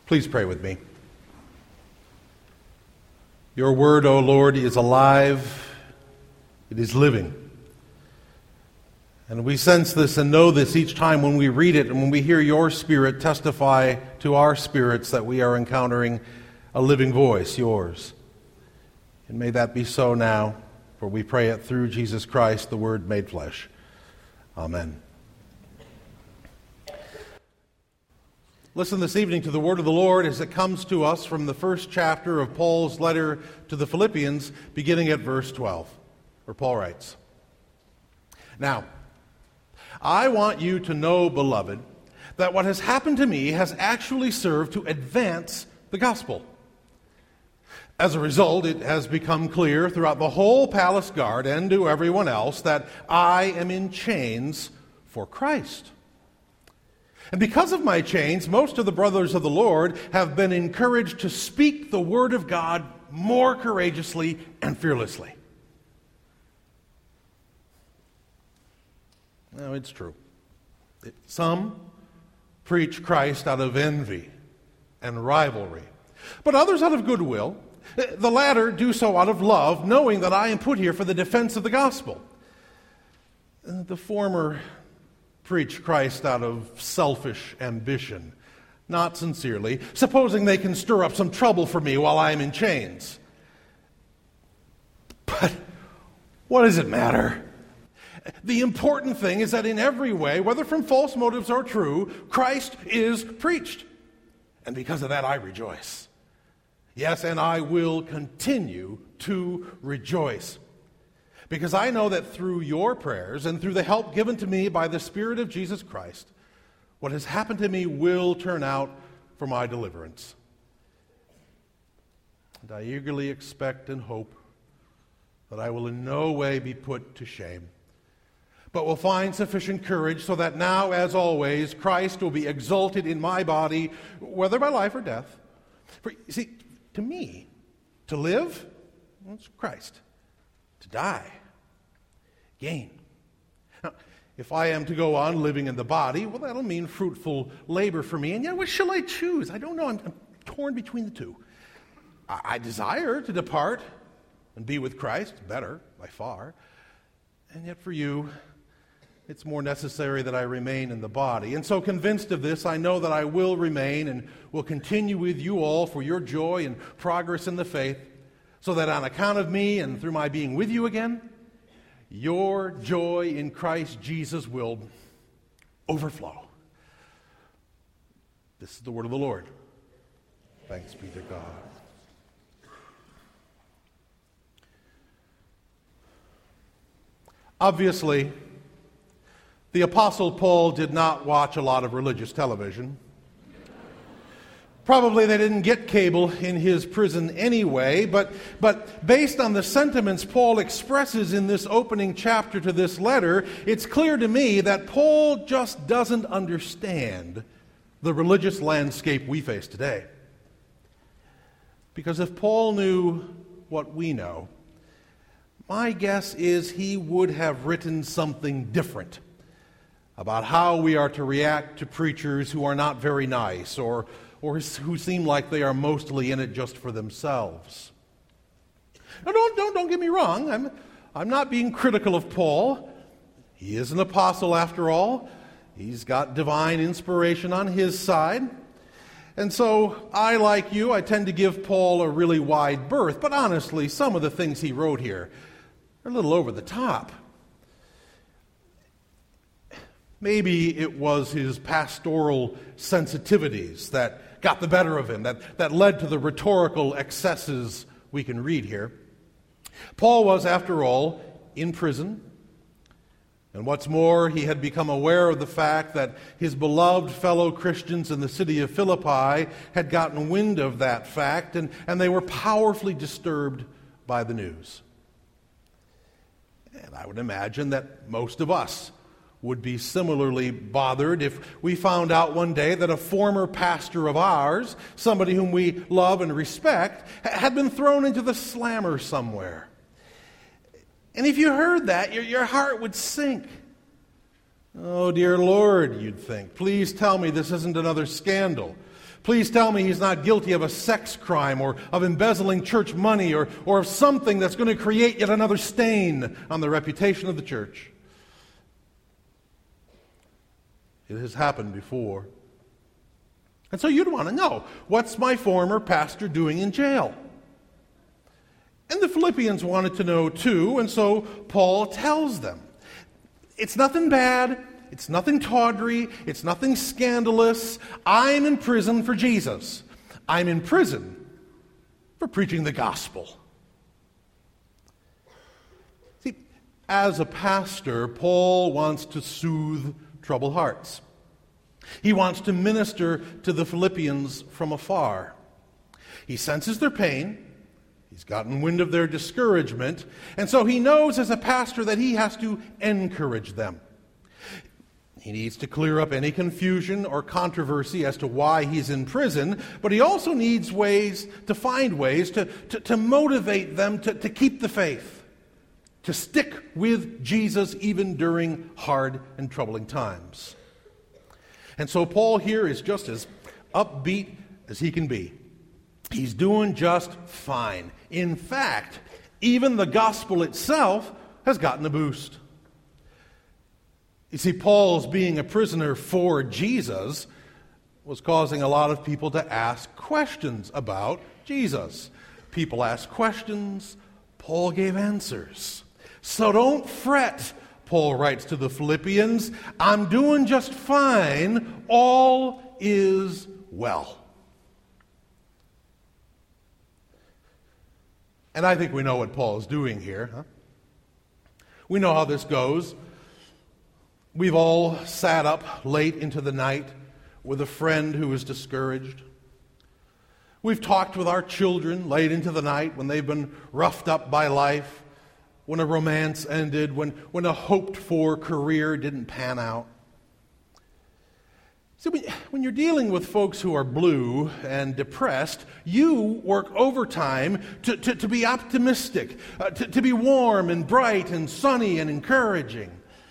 Please pray with me. Your word, O Lord, is alive. It is living. And we sense this and know this each time when we read it and when we hear your Spirit testify to our spirits that we are encountering a living voice, yours. And may that be so now, for we pray it through Jesus Christ, the Word made flesh. Amen. Listen this evening to the word of the Lord as it comes to us from the first chapter of Paul's letter to the Philippians, beginning at verse 12, where Paul writes, "Now, I want you to know, beloved, that what has happened to me has actually served to advance the gospel. As a result, it has become clear throughout the whole palace guard and to everyone else that I am in chains for Christ. And because of my chains, most of the brothers of the Lord have been encouraged to speak the word of God more courageously and fearlessly." Now, it's true. Some preach Christ out of envy and rivalry, but others out of goodwill. The latter do so out of love, knowing that I am put here for the defense of the gospel. The former preach Christ out of selfish ambition, not sincerely, supposing they can stir up some trouble for me while I am in chains. But what does it matter? The important thing is that in every way, whether from false motives or true, Christ is preached. And because of that, I rejoice. Yes, and I will continue to rejoice. Because I know that through your prayers and through the help given to me by the Spirit of Jesus Christ, what has happened to me will turn out for my deliverance. And I eagerly expect and hope that I will in no way be put to shame, but will find sufficient courage so that now, as always, Christ will be exalted in my body, whether by life or death. For, you see, to me, to live, well, it's Christ. To die, gain. Now, if I am to go on living in the body, well, that'll mean fruitful labor for me. And yet, what shall I choose? I don't know. I'm torn between the two. I desire to depart and be with Christ, better, by far. And yet for you, it's more necessary that I remain in the body. And so convinced of this, I know that I will remain and will continue with you all for your joy and progress in the faith, so that on account of me and through my being with you again, your joy in Christ Jesus will overflow. This is the word of the Lord. Thanks be to God. Obviously, the Apostle Paul did not watch a lot of religious television. Probably they didn't get cable in his prison anyway, but based on the sentiments Paul expresses in this opening chapter to this letter, it's clear to me that Paul just doesn't understand the religious landscape we face today. Because if Paul knew what we know, my guess is he would have written something different about how we are to react to preachers who are not very nice or who seem like they are mostly in it just for themselves. Now, don't get me wrong. I'm not being critical of Paul. He is an apostle after all. He's got divine inspiration on his side. And so I, like you, I tend to give Paul a really wide berth. But honestly, some of the things he wrote here are a little over the top. Maybe it was his pastoral sensitivities that got the better of him, that led to the rhetorical excesses we can read here. Paul was, after all, in prison. And what's more, he had become aware of the fact that his beloved fellow Christians in the city of Philippi had gotten wind of that fact, and they were powerfully disturbed by the news. And I would imagine that most of us would be similarly bothered if we found out one day that a former pastor of ours, somebody whom we love and respect, had been thrown into the slammer somewhere. And if you heard that, your heart would sink. Oh, dear Lord, you'd think, please tell me this isn't another scandal. Please tell me he's not guilty of a sex crime or of embezzling church money or of something that's going to create yet another stain on the reputation of the church. It has happened before. And so you'd want to know, what's my former pastor doing in jail? And the Philippians wanted to know too, and so Paul tells them. It's nothing bad, it's nothing tawdry, it's nothing scandalous. I'm in prison for Jesus. I'm in prison for preaching the gospel. See, as a pastor, Paul wants to soothe troubled hearts. He wants to minister to the Philippians from afar. He senses their pain. He's gotten wind of their discouragement, and so he knows as a pastor that he has to encourage them. He needs to clear up any confusion or controversy as to why he's in prison, but he also needs to find ways to motivate them to keep the faith, to stick with Jesus even during hard and troubling times. And so Paul here is just as upbeat as he can be. He's doing just fine. In fact, even the gospel itself has gotten a boost. You see, Paul's being a prisoner for Jesus was causing a lot of people to ask questions about Jesus. People asked questions, Paul gave answers. So don't fret, Paul writes to the Philippians. I'm doing just fine. All is well. And I think we know what Paul is doing here. Huh? We know how this goes. We've all sat up late into the night with a friend who is discouraged. We've talked with our children late into the night when they've been roughed up by life, when a romance ended, when a hoped-for career didn't pan out. See, when you're dealing with folks who are blue and depressed, you work overtime to be optimistic, to be warm and bright and sunny and encouraging.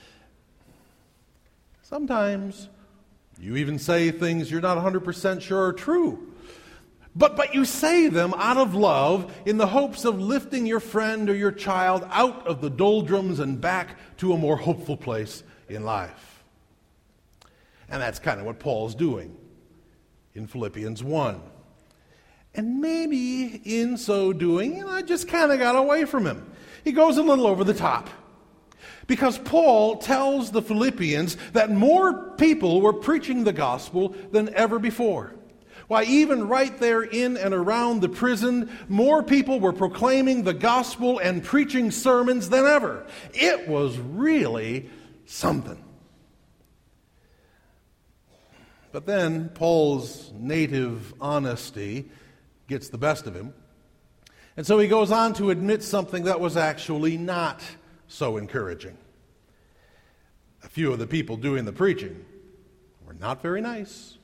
Sometimes you even say things you're not 100% sure are true. But you say them out of love in the hopes of lifting your friend or your child out of the doldrums and back to a more hopeful place in life. And that's kind of what Paul's doing in Philippians 1. And maybe in so doing, I just kind of got away from him. He goes a little over the top. Because Paul tells the Philippians that more people were preaching the gospel than ever before. Why, even right there in and around the prison, more people were proclaiming the gospel and preaching sermons than ever. It was really something. But then Paul's native honesty gets the best of him. And so he goes on to admit something that was actually not so encouraging. A few of the people doing the preaching were not very nice.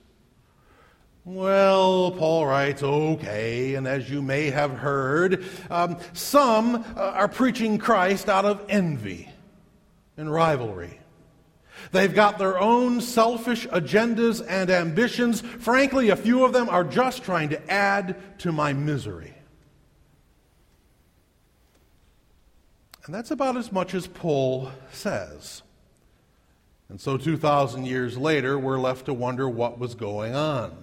Well, Paul writes, okay, and as you may have heard, some are preaching Christ out of envy and rivalry. They've got their own selfish agendas and ambitions. Frankly, a few of them are just trying to add to my misery. And that's about as much as Paul says. And so 2,000 years later, we're left to wonder what was going on.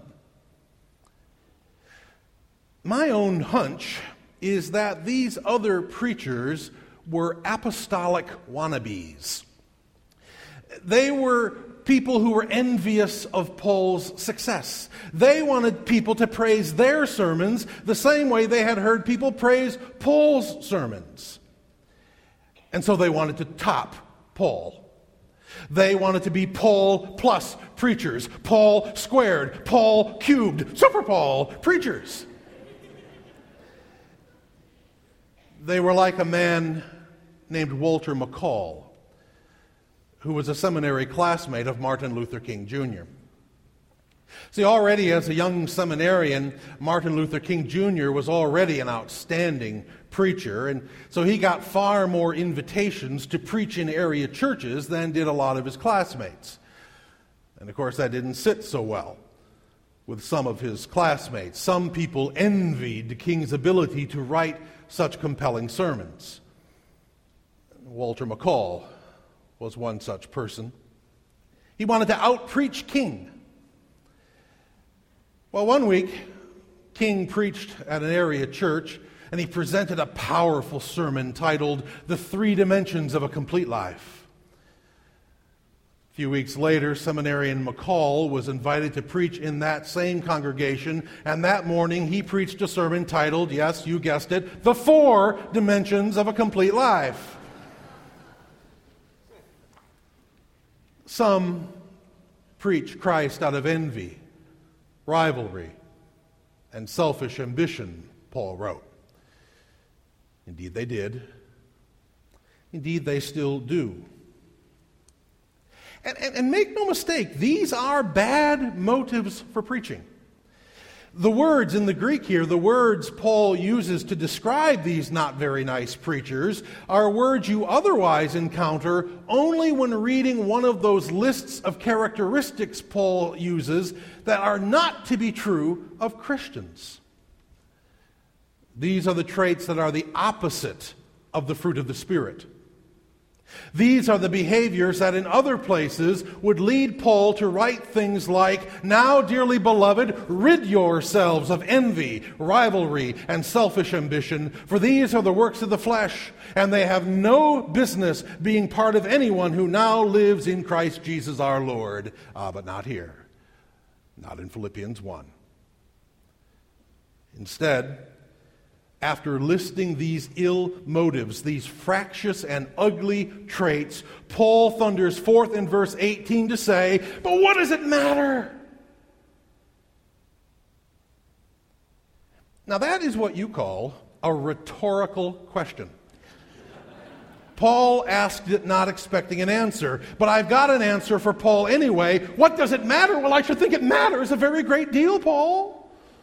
My own hunch is that these other preachers were apostolic wannabes. They were people who were envious of Paul's success. They wanted people to praise their sermons the same way they had heard people praise Paul's sermons. And so they wanted to top Paul. They wanted to be Paul plus preachers, Paul squared, Paul cubed, Super Paul preachers. They were like a man named Walter McCall, who was a seminary classmate of Martin Luther King Jr. See, already as a young seminarian, Martin Luther King Jr. was already an outstanding preacher, and so he got far more invitations to preach in area churches than did a lot of his classmates. And of course, that didn't sit so well with some of his classmates. Some people envied the king's ability to write such compelling sermons. Walter McCall was one such person. He wanted to out-preach King. Well, one week, King preached at an area church, and he presented a powerful sermon titled "The Three Dimensions of a Complete Life." A few weeks later, seminarian McCall was invited to preach in that same congregation, and that morning he preached a sermon titled, yes, you guessed it, "The Four Dimensions of a Complete Life." Some preach Christ out of envy, rivalry, and selfish ambition, Paul wrote. Indeed, they did. Indeed, they still do. And make no mistake, these are bad motives for preaching. The words in the Greek here, the words Paul uses to describe these not very nice preachers, are words you otherwise encounter only when reading one of those lists of characteristics Paul uses that are not to be true of Christians. These are the traits that are the opposite of the fruit of the Spirit. These are the behaviors that in other places would lead Paul to write things like, "Now, dearly beloved, rid yourselves of envy, rivalry, and selfish ambition, for these are the works of the flesh, and they have no business being part of anyone who now lives in Christ Jesus our Lord." But not here. Not in Philippians 1. Instead, after listing these ill motives, these fractious and ugly traits, Paul thunders forth in verse 18 to say, "But what does it matter?" Now that is what you call a rhetorical question. Paul asked it not expecting an answer, but I've got an answer for Paul anyway. What does it matter? Well, I should think it matters a very great deal, Paul.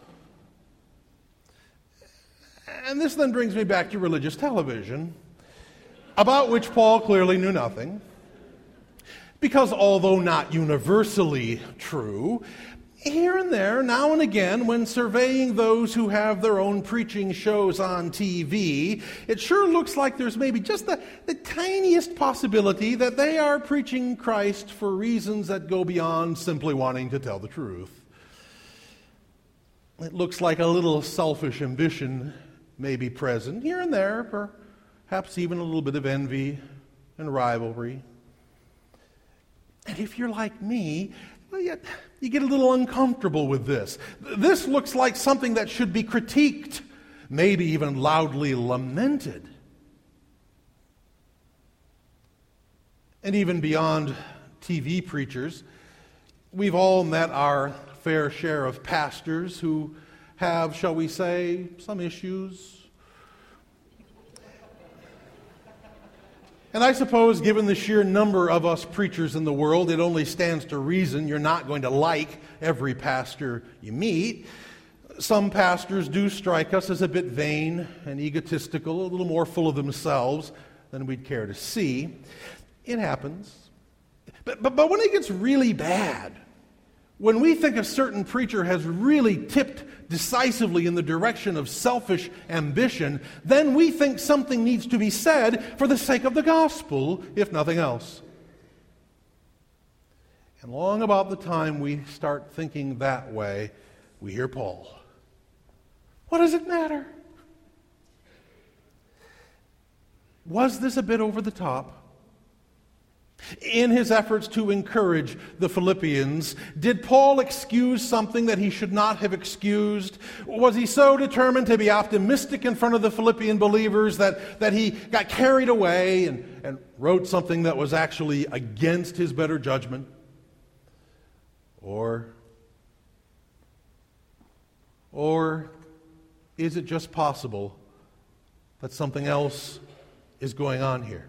And this then brings me back to religious television, about which Paul clearly knew nothing. Because although not universally true, here and there, now and again, when surveying those who have their own preaching shows on TV, it sure looks like there's maybe just the tiniest possibility that they are preaching Christ for reasons that go beyond simply wanting to tell the truth. It looks like a little selfish ambition may be present here and there, perhaps even a little bit of envy and rivalry. And if you're like me, well, you get a little uncomfortable with this. This looks like something that should be critiqued, maybe even loudly lamented. And even beyond TV preachers, we've all met our fair share of pastors who have, shall we say, some issues. And I suppose, given the sheer number of us preachers in the world, it only stands to reason you're not going to like every pastor you meet. Some pastors do strike us as a bit vain and egotistical, a little more full of themselves than we'd care to see. It happens. But when it gets really bad, when we think a certain preacher has really tipped decisively in the direction of selfish ambition, then we think something needs to be said for the sake of the gospel, if nothing else. And long about the time we start thinking that way, we hear Paul. What does it matter? Was this a bit over the top? In his efforts to encourage the Philippians, did Paul excuse something that he should not have excused? Was he so determined to be optimistic in front of the Philippian believers that he got carried away and wrote something that was actually against his better judgment? Or is it just possible that something else is going on here?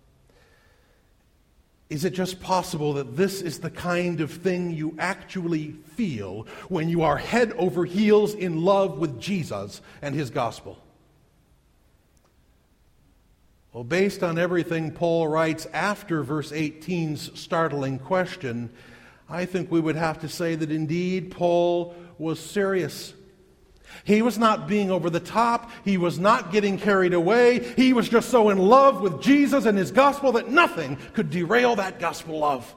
Is it just possible that this is the kind of thing you actually feel when you are head over heels in love with Jesus and his gospel? Well, based on everything Paul writes after verse 18's startling question, I think we would have to say that indeed Paul was serious. He was not being over the top. He was not getting carried away. He was just so in love with Jesus and his gospel that nothing could derail that gospel love.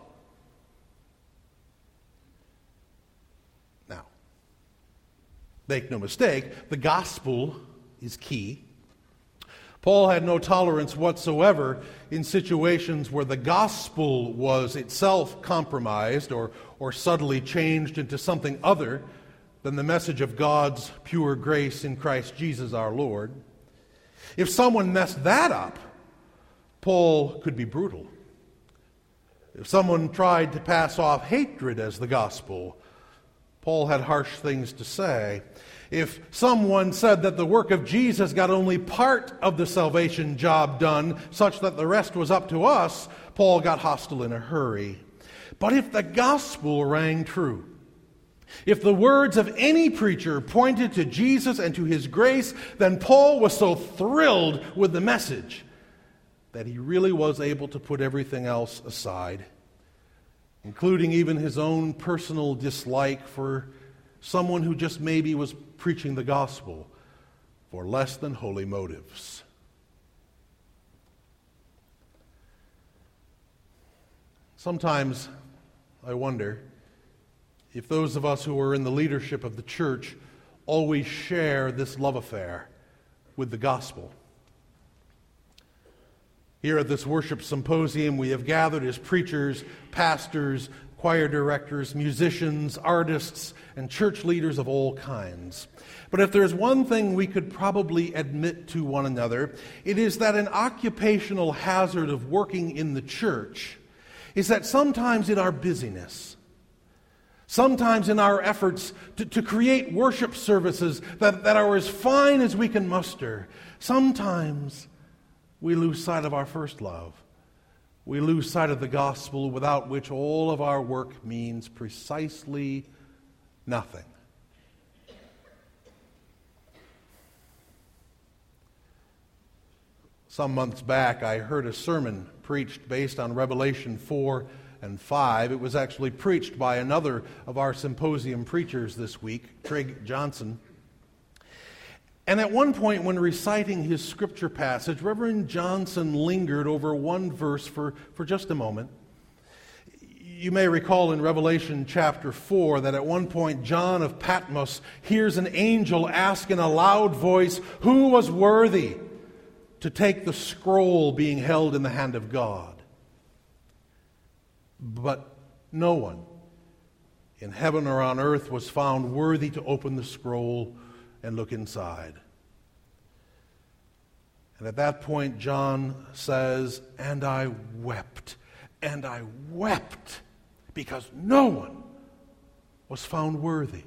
Now, make no mistake, the gospel is key. Paul had no tolerance whatsoever in situations where the gospel was itself compromised or subtly changed into something other than the message of God's pure grace in Christ Jesus our Lord. If someone messed that up, Paul could be brutal. If someone tried to pass off hatred as the gospel, Paul had harsh things to say. If someone said that the work of Jesus got only part of the salvation job done, such that the rest was up to us, Paul got hostile in a hurry. But if the gospel rang true, if the words of any preacher pointed to Jesus and to his grace, then Paul was so thrilled with the message that he really was able to put everything else aside, including even his own personal dislike for someone who just maybe was preaching the gospel for less than holy motives. Sometimes I wonder if those of us who are in the leadership of the church always share this love affair with the gospel. Here at this worship symposium, we have gathered as preachers, pastors, choir directors, musicians, artists, and church leaders of all kinds. But if there's one thing we could probably admit to one another, it is that an occupational hazard of working in the church is that sometimes in our busyness, sometimes in our efforts to create worship services that are as fine as we can muster, sometimes we lose sight of our first love. We lose sight of the gospel, without which all of our work means precisely nothing. Some months back, I heard a sermon preached based on Revelation 4 and 5. It was actually preached by another of our symposium preachers this week, Trig Johnson. And at one point, when reciting his scripture passage, Reverend Johnson lingered over one verse for just a moment. You may recall in Revelation chapter 4 that at one point John of Patmos hears an angel ask in a loud voice, "Who was worthy to take the scroll being held in the hand of God?" But no one in heaven or on earth was found worthy to open the scroll and look inside. And at that point, John says, "And I wept, because no one was found worthy."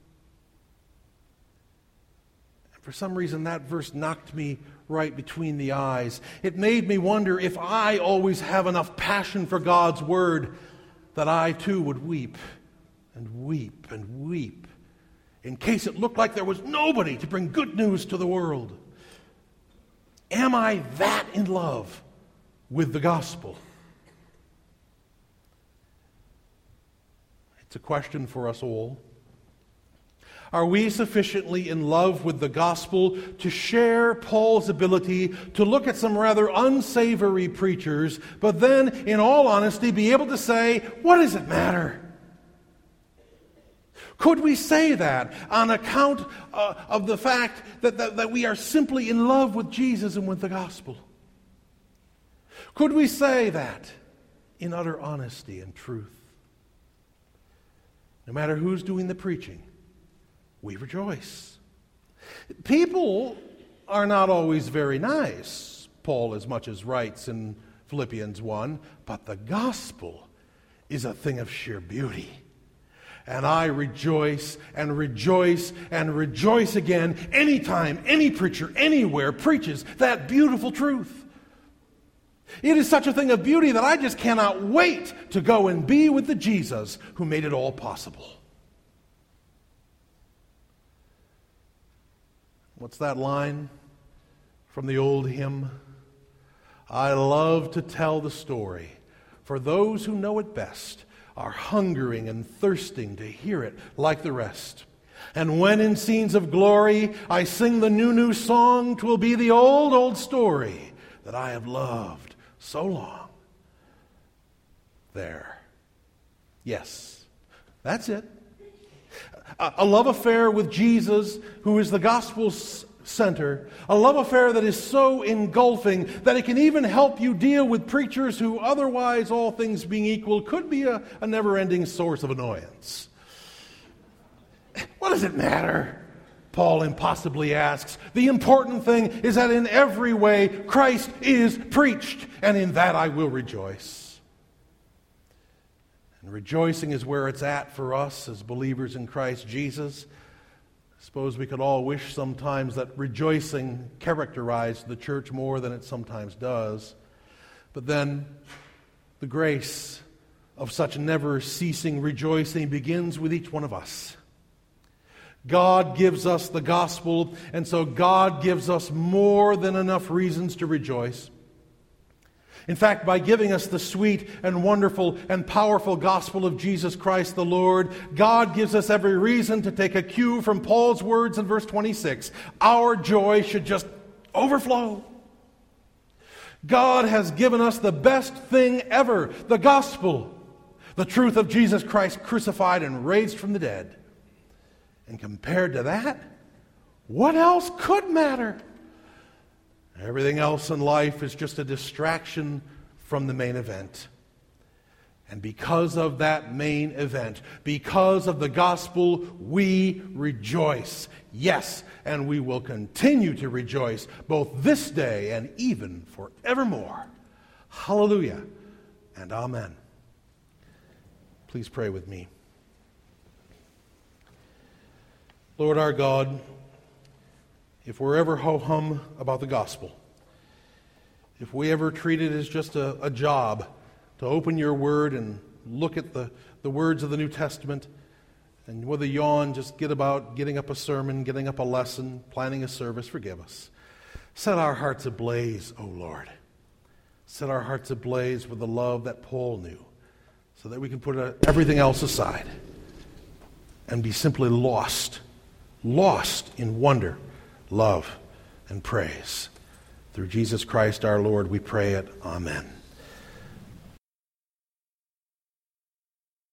And for some reason, that verse knocked me right between the eyes. It made me wonder if I always have enough passion for God's word that I too would weep and weep and weep in case it looked like there was nobody to bring good news to the world. Am I that in love with the gospel? It's a question for us all. Are we sufficiently in love with the gospel to share Paul's ability to look at some rather unsavory preachers, but then, in all honesty, be able to say, what does it matter? Could we say that on account of the fact that we are simply in love with Jesus and with the gospel? Could we say that in utter honesty and truth? No matter who's doing the preaching, we rejoice. People are not always very nice, Paul as much as writes in Philippians 1, but the gospel is a thing of sheer beauty. And I rejoice and rejoice and rejoice again anytime any preacher anywhere preaches that beautiful truth. It is such a thing of beauty that I just cannot wait to go and be with the Jesus who made it all possible. What's that line from the old hymn? I love to tell the story, for those who know it best are hungering and thirsting to hear it like the rest. And when in scenes of glory I sing the new song, 'twill be the old story that I have loved so long. There. Yes, that's it. A love affair with Jesus, who is the gospel's center. A love affair that is so engulfing that it can even help you deal with preachers who otherwise, all things being equal, could be a never-ending source of annoyance. What does it matter? Paul impossibly asks. The important thing is that in every way Christ is preached, and in that I will rejoice. And rejoicing is where it's at for us as believers in Christ Jesus. I suppose we could all wish sometimes that rejoicing characterized the church more than it sometimes does. But then the grace of such never-ceasing rejoicing begins with each one of us. God gives us the gospel, and so God gives us more than enough reasons to rejoice. In fact, by giving us the sweet and wonderful and powerful gospel of Jesus Christ the Lord, God gives us every reason to take a cue from Paul's words in verse 26. Our joy should just overflow. God has given us the best thing ever, the gospel, the truth of Jesus Christ crucified and raised from the dead. And compared to that, what else could matter? Everything else in life is just a distraction from the main event. And because of that main event, because of the gospel, we rejoice. Yes, and we will continue to rejoice both this day and even forevermore. Hallelujah and amen. Please pray with me. Lord our God, if we're ever ho-hum about the gospel, if we ever treat it as just a job to open your word and look at the words of the New Testament, and with a yawn just get about getting up a sermon, getting up a lesson, planning a service, forgive us. Set our hearts ablaze, O Lord. Set our hearts ablaze with the love that Paul knew, so that we can put everything else aside and be simply lost in wonder, love, and praise. Through Jesus Christ our Lord, we pray it. Amen.